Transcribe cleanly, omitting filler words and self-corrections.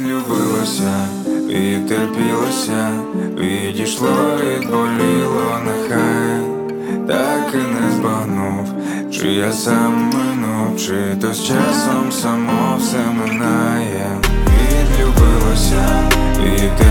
відлюбилося, відтерпілося, відійшло, відболіло, нехай так і не збагнув, чи я сам минув, чи то з часом само все минає. Відлюбилося, відтерпілося,